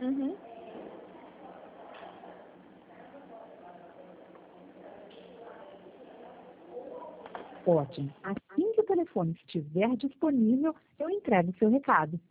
Uhum. Ótimo. Assim que o telefone estiver disponível, eu entrego o seu recado.